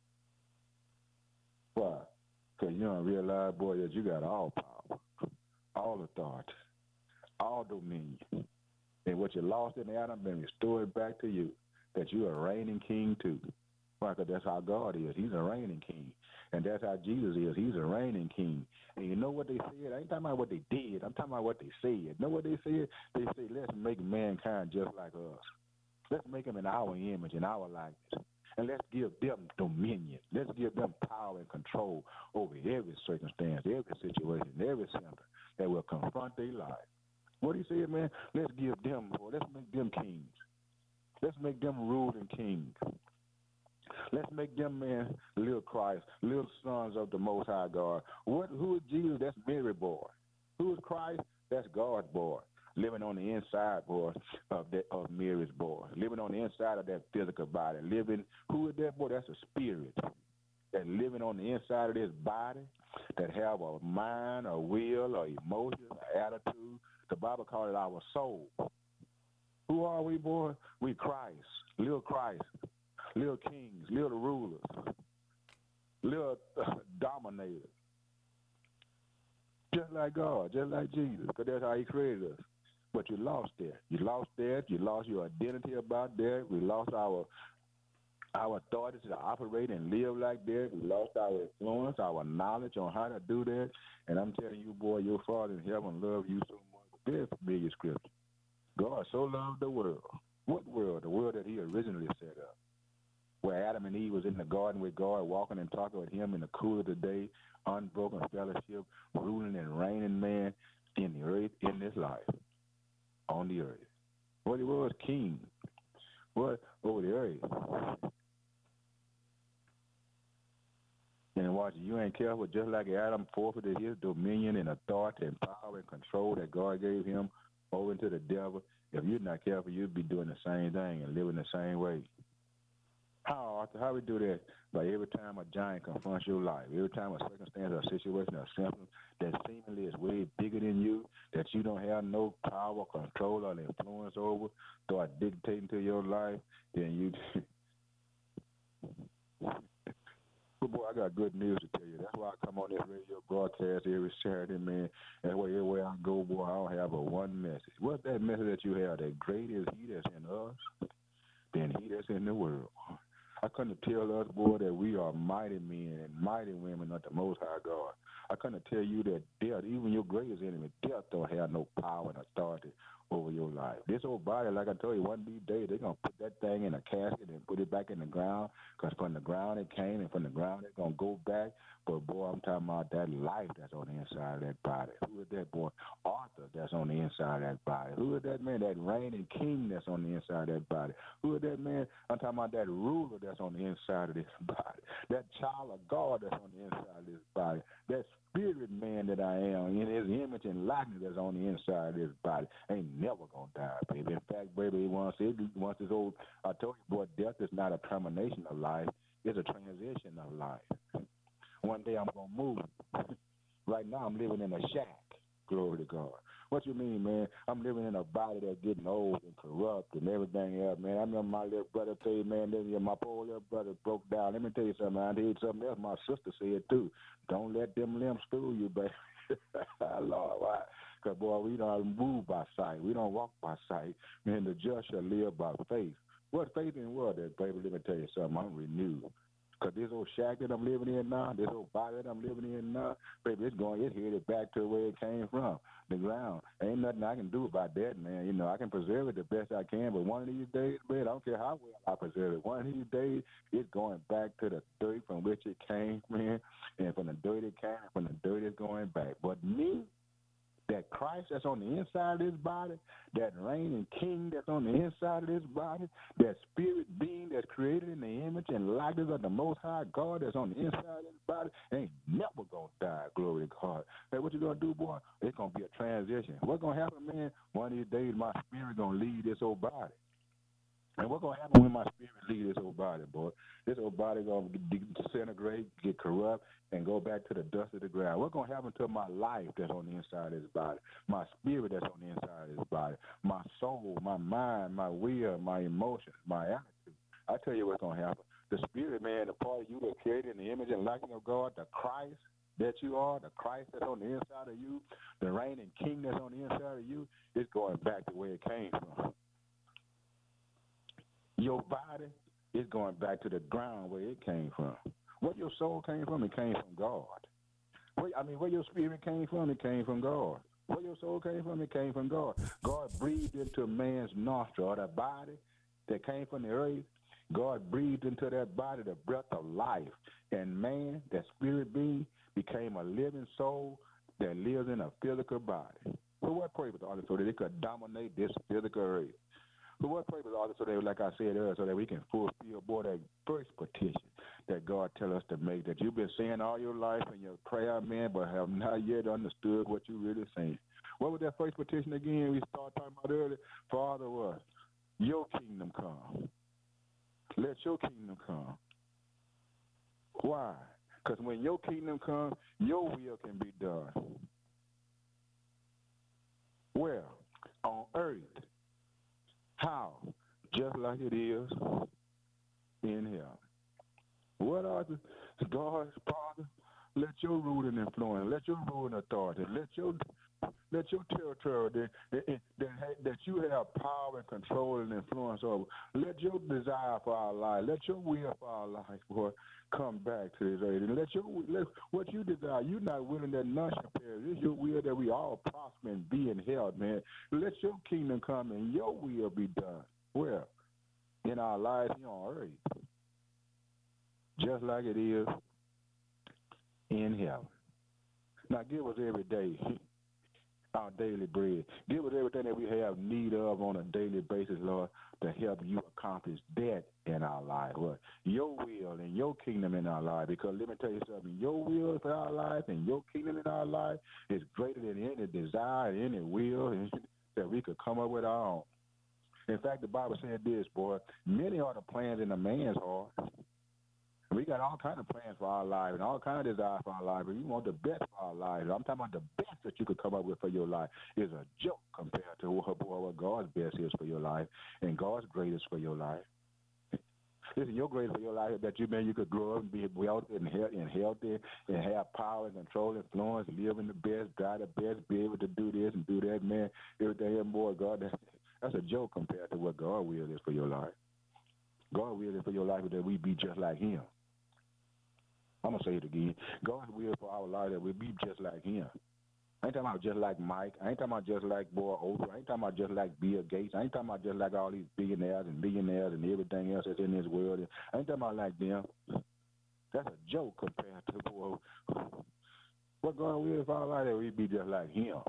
why? Because you don't realize, boy, that you got all power, all authority, all dominion. And what you lost in Adam been restored back to you, that you are a reigning king too. Why? Because that's how God is. He's a reigning king. And that's how Jesus is. He's a reigning king. And you know what they said? I ain't talking about what they did. I'm talking about what they said. You know what they said? They say, let's make mankind just like us. Let's make them in our image, in our likeness. And let's give them dominion. Let's give them power and control over every circumstance, every situation, every symptom that will confront their life. What he said, man, let's give them, or let's make them kings. Let's make them ruling kings. Let's make them, man, little Christ, little sons of the Most High God. Who is Jesus? That's Mary boy. Who is Christ? That's God's boy, living on the inside, boy, of Mary's boy, living on the inside of that physical body. Who is that boy? That's a spirit that living on the inside of this body, that have a mind, a will, or emotion, an attitude. The Bible calls it our soul. Who are we, boy? We Christ, little kings, little rulers, little dominators. Just like God, just like Jesus, because that's how he created us. But you lost that. You lost that. You lost your identity about that. We lost our authority to operate and live like that. We lost our influence, our knowledge on how to do that. And I'm telling you, boy, your Father in heaven loves you so much. Very familiar scripture. God so loved the world. What world? The world that he originally set up, where Adam and Eve was in the garden with God, walking and talking with him in the cool of the day, unbroken fellowship, ruling and reigning, man, in the earth, in this life, on the earth. What he was, king. What? Over the earth. And watch, you ain't careful, just like Adam forfeited his dominion and authority and power and control that God gave him over to the devil. If you're not careful, you'll be doing the same thing and living the same way. How, Arthur? How we do that? By every time a giant confronts your life, every time a circumstance or situation or symptom that seemingly is way bigger than you, that you don't have no power, control, or influence over, start dictating to your life, then you... But boy, I got good news to tell you. That's why I come on this radio broadcast every Saturday, man. That way, everywhere I go, boy, I don't have but one message. What's that message that you have? That great is he that's in us than he that's in the world. I couldn't tell us, boy, that we are mighty men and mighty women of the Most High God. I couldn't tell you that death, even your greatest enemy, death don't have no power and authority over your life. This old body, like I told you, one of these days, they're going to put that thing in a casket and put it back in the ground, because from the ground it came, and from the ground it's going to go back. But, boy, I'm talking about that life that's on the inside of that body. Who is that, boy? Arthur that's on the inside of that body. Who is that man, that reigning king that's on the inside of that body? Who is that man? I'm talking about that ruler that's on the inside of this body. That child of God that's on the inside of this body. That spirit man that I am, in his image and likeness that's on the inside of this body, ain't never gonna die, baby. In fact, baby, once this old, I told you, boy, death is not a termination of life, it's a transition of life. One day I'm gonna move. Right now I'm living in a shack, glory to God. What you mean, man? I'm living in a body that's getting old and corrupt and everything else, man. I remember my little brother say, man, my poor little brother broke down. Let me tell you something, man. I did something else my sister said, too. Don't let them limbs fool you, baby. Lord, why? Because, boy, we don't move by sight. We don't walk by sight. Man, the just shall live by faith. What faith in what? That, baby, let me tell you something. I'm renewed. Because this old shack that I'm living in now, this old body that I'm living in now, baby, it's headed back to where it came from, the ground. Ain't nothing I can do about that, man. You know, I can preserve it the best I can, but one of these days, man, I don't care how well I preserve it. One of these days, it's going back to the dirt from which it came, man, and from the dirt it came, from the dirt it's going back. But me, that Christ that's on the inside of this body, that reigning king that's on the inside of this body, that spirit being that's created in the image and likeness of the Most High God that's on the inside of this body, ain't never going to die, glory to God. Hey, what you going to do, boy? It's going to be a transition. What's going to happen, man? One of these days, my spirit going to leave this old body. And what's going to happen when my spirit leaves this old body, boy? This old body going to disintegrate, get corrupt, and go back to the dust of the ground. What's going to happen to my life that's on the inside of this body, my spirit that's on the inside of this body, my soul, my mind, my will, my emotions, my attitude? I tell you what's going to happen. The spirit, man, the part of you that created in the image and likeness of God, the Christ that you are, the Christ that's on the inside of you, the reigning king that's on the inside of you, it's going back to where it came from. Your body is going back to the ground where it came from. Where your soul came from, it came from God. Where your spirit came from, it came from God. Where your soul came from, it came from God. God breathed into man's nostril, or the body that came from the earth. God breathed into that body the breath of life. And man, that spirit being, became a living soul that lives in a physical body. For what purpose? So that it could dominate this physical earth. For what purpose? So that, like I said earlier, so that we can fulfill, boy, that first petition that God tell us to make, that you've been saying all your life in your prayer, man, but have not yet understood what you really saying. What was that first petition again we started talking about earlier? Father, what? Your kingdom come. Let your kingdom come. Why? Because when your kingdom comes, your will can be done. Where? On earth. How? Just like it is in heaven. What are the God's Father? Let your rule and influence, let your rule and authority, let your territory that you have power and control and influence over, let your desire for our life, let your will for our life, boy, come back to this earth. And let what you desire, you're not willing that none shall perish. It's your will that we all prosper and be in health, man. Let your kingdom come and your will be done. Where? In our lives here on earth. just like it is in heaven. Now give us every day our daily bread. Give us everything that we have need of on a daily basis, Lord, to help you accomplish that in our life. Lord, your will and your kingdom in our life. Because let me tell you something, your will for our life and your kingdom in our life is greater than any desire, any will that we could come up with our own. In fact, the Bible said this, boy, many are the plans in a man's heart. We got all kind of plans for our life and all kind of desires for our life, but we want the best for our life. I'm talking about the best that you could come up with for your life is a joke compared to what God's best is for your life and God's greatest for your life. Listen, your greatest for your life is that you could grow up and be wealthy and healthy and have power and control, influence, live in the best, drive the best, be able to do this and do that, man. Everything and more, God, that's a joke compared to what God's will is for your life. God's will is for your life is that we be just like him. I'm going to say it again. God's will for our life that we be just like him. I ain't talking about just like Mike. I ain't talking about just like boy Oprah. I ain't talking about just like Bill Gates. I ain't talking about just like all these billionaires and millionaires and everything else that's in this world. I ain't talking about like them. That's a joke compared to what God will for our life that we be just like him.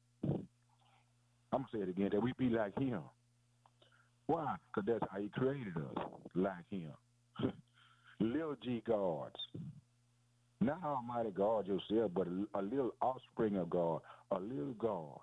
I'm going to say it again, that we be like him. Why? Because that's how he created us, like him. Little G gods. Not Almighty God yourself, but a little offspring of God, a little God.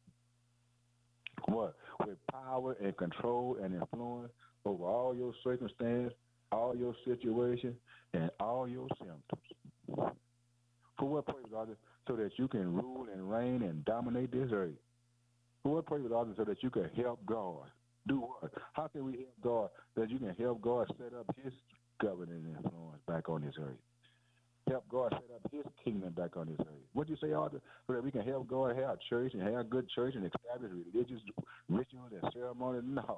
What? With power and control and influence over all your circumstances, all your situations, and all your symptoms. For what purpose, others? So that you can rule and reign and dominate this earth. For what purpose, others? So that you can help God. Do what? How can we help God? That you can help God set up his governing influence back on this earth. Help God set up his kingdom back on this earth. What do you say, Arthur? So that we can help God have church and have good church and establish religious rituals and ceremonies? No.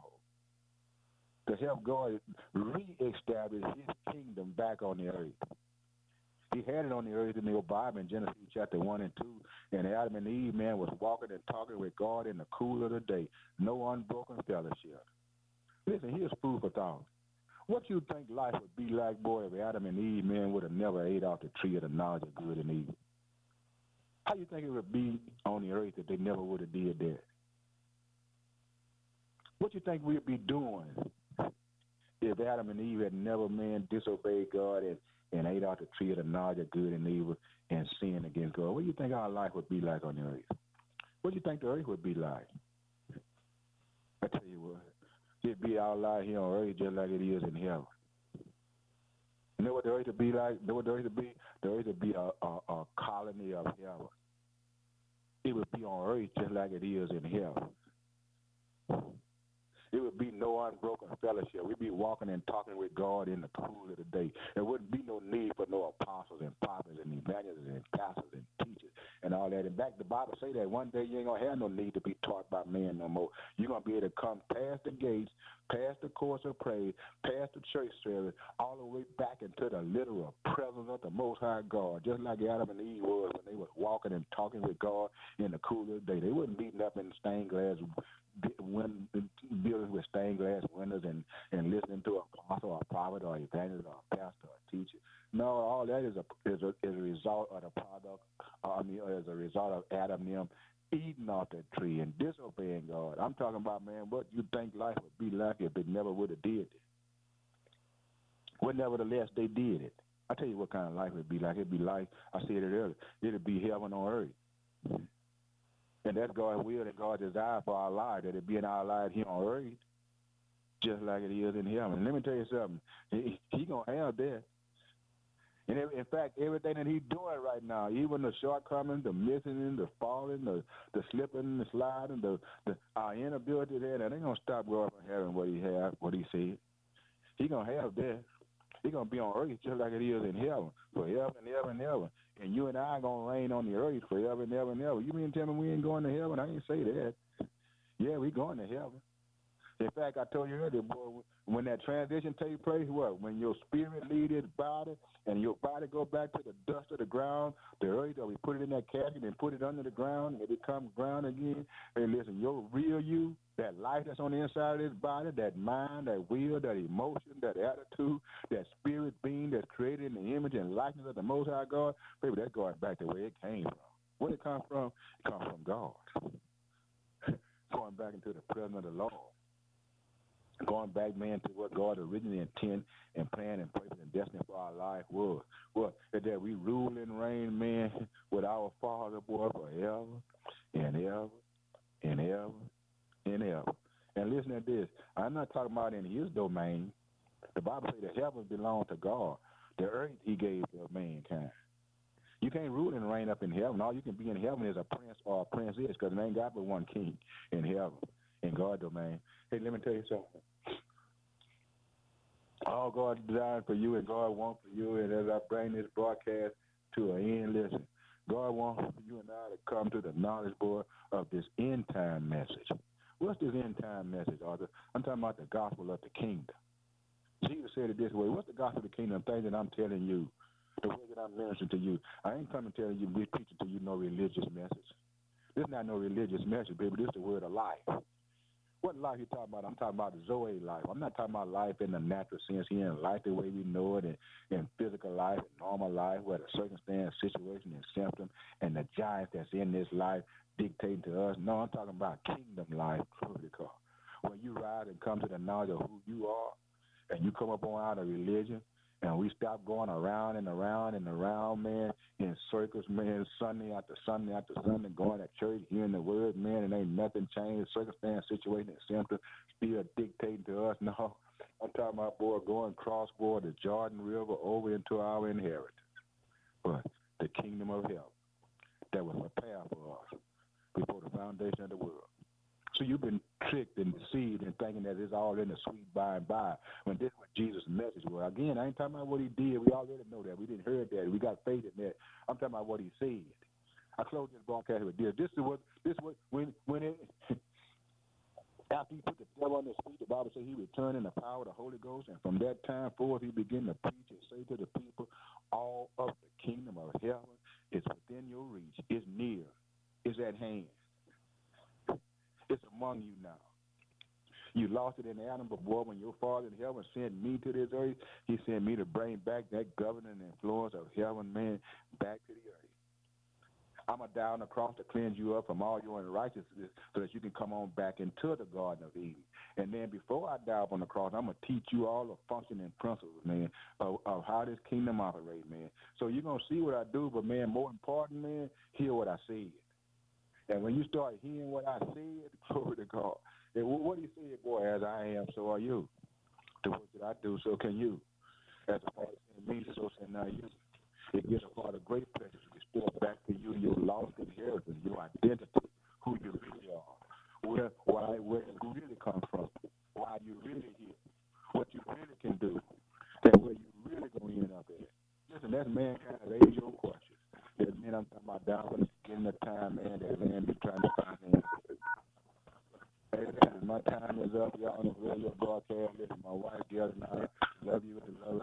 To help God reestablish his kingdom back on the earth. He had it on the earth in the Bible in Genesis chapter 1 and 2. And Adam and Eve, man, was walking and talking with God in the cool of the day. No unbroken fellowship. Listen, here's food for thought. What you think life would be like, boy, if Adam and Eve, man, would have never ate off the tree of the knowledge of good and evil? How you think it would be on the earth if they never would have did that? What you think we'd be doing if Adam and Eve had never, man, disobeyed God and ate off the tree of the knowledge of good and evil and sinned against God? What do you think our life would be like on the earth? What do you think the earth would be like? I tell you what. It'd be our life here on earth just like it is in heaven. You know what the earth would be like? You know what the earth would be? The earth would be a colony of heaven. It would be on earth just like it is in heaven. It would be no unbroken fellowship. We'd be walking and talking with God in the cool of the day. There wouldn't be no need for no apostles and prophets and evangelists and pastors and teachers and all that. In fact, the Bible say that one day you ain't going to have no need to be taught by men no more. You're going to be able to come past the gates, past the course of praise, past the church service, all the way back into the literal presence of the Most High God, just like Adam and Eve was when they was walking and talking with God in the cool of the day. They wouldn't be up in stained glass buildings with stained glass windows and listening to an apostle or a prophet or evangelist or a pastor or a teacher. No, all that is a result of the product. As a result of Adam and them eating off that tree and disobeying God. I'm talking about, man, what you think life would be like if they never would have did it. Well, nevertheless, they did it. I tell you what kind of life it'd be like. It'd be like, I said it earlier, it'd be heaven on earth. And that's God's will and God's desire for our life, that it be in our lives here on earth, just like it is in heaven. And let me tell you something. He going to have that. And in fact, everything that he's doing right now, even the shortcomings, the missing, the falling, the slipping, the sliding, our inability there, that ain't going to stop God from having what he said. He's going to have that. He's going to be on earth just like it is in heaven, forever and ever and ever. And you and I are going to reign on the earth forever and ever and ever. You mean tell me we ain't going to heaven? I ain't say that. Yeah, we going to heaven. In fact, I told you earlier, boy, when that transition takes place, what? When your spirit leaves its body and your body go back to the dust of the ground, the earth, or we put it in that casket and put it under the ground, and it becomes ground again. Hey, listen, your real you, that life that's on the inside of this body, that mind, that will, that emotion, that attitude, that spirit being that's created in the image and likeness of the Most High God, baby, that's going back to where it came from. Where it comes from? It comes from God. Going back into the presence of the Lord. Going back, man, to what God originally intended and planned and purpose and destiny for our life was. What? That we rule and reign, man, with our Father, boy, forever and ever and ever and ever. And listen to this. I'm not talking about in his domain. The Bible says the heavens belong to God. The earth he gave to mankind. You can't rule and reign up in heaven. All you can be in heaven is a prince or a princess, because there ain't got but one king in heaven, in God's domain. Hey, let me tell you something. All God designed for you and God wants for you, and as I bring this broadcast to an end, listen, God wants for you and I to come to the knowledge, boy, of this end time message. What's this end time message, Arthur? I'm talking about the gospel of the kingdom. Jesus said it this way. What's the gospel of the kingdom? Things that I'm telling you, the way that I'm ministering to you. I ain't coming telling you, we're preaching to you no religious message. This is not no religious message, baby. This is the word of life. What life you talking about? I'm talking about the Zoe life. I'm not talking about life in the natural sense here, in life the way we know it, and physical life, and normal life, where the circumstance, situation, and symptom, and the giants that's in this life dictating to us. No, I'm talking about kingdom life, glory to God. When you rise and come to the knowledge of who you are, and you come up on out of religion, and we stop going around and around and around, man, in circles, man, Sunday after Sunday after Sunday, going to church, hearing the word, man, and ain't nothing changed. Circumstance, situation, and symptom still dictating to us. No, I'm talking about, boy, going cross-border, the Jordan River, over into our inheritance. But the kingdom of heaven that was prepared for us before the foundation of the world. So you've been tricked and deceived and thinking that it's all in the sweet by and by, when this is what Jesus' message was. Again, I ain't talking about what he did. We already know that. We didn't hear that. We got faith in that. I'm talking about what he said. I close this broadcast with this. This is what when it after he put the devil on his feet, the Bible says he returned in the power of the Holy Ghost, and from that time forth he began to preach and say to the people, all of the kingdom of heaven is within your reach. It's near. It's at hand. It's among you now. You lost it in Adam, but boy, when your Father in heaven sent me to this earth, he sent me to bring back that governing influence of heaven, man, back to the earth. I'm going to die on the cross to cleanse you up from all your unrighteousness so that you can come on back into the Garden of Eden. And then before I die up on the cross, I'm going to teach you all the functioning principles, man, of how this kingdom operates, man. So you're going to see what I do, but, man, more important, man, hear what I said. And when you start hearing what I said, glory to God. And what do you say, boy, as I am, so are you. The work that I do, so can you. As the Father sent me, so shall now you. It gives a Father great pleasure to restore back to you your lost inheritance, your identity, who you really are, where you really come from, why you really here, what you really can do, and where you really going to end up at. Listen, that's mankind's age-old question. That man, I'm talking about down when it's getting the time, man, that man be trying to find answers. Hey, my time is up. Y'all on the radio broadcast. Listen, my wife, Gail, and I love you with the love